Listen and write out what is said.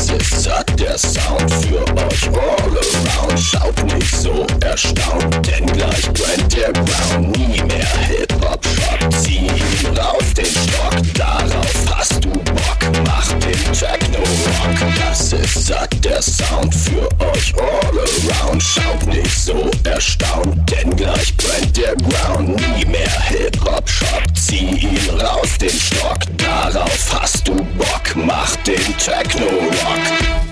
ist satt, der Sound für euch all around. Schaut nicht so erstaunt, denn gleich brennt der Ground. Nie mehr Hip-Hop-Shop, zieh ihn raus den Stock. Darauf hast du Bock, mach den Techno-Rock. Das ist satt, der Sound für euch all around. Schaut nicht so erstaunt, denn gleich brennt der Ground. Nie mehr Hip-Hop-Shop, zieh ihn raus den Stock. Darauf hast du Bock, mach den Techno-Rock.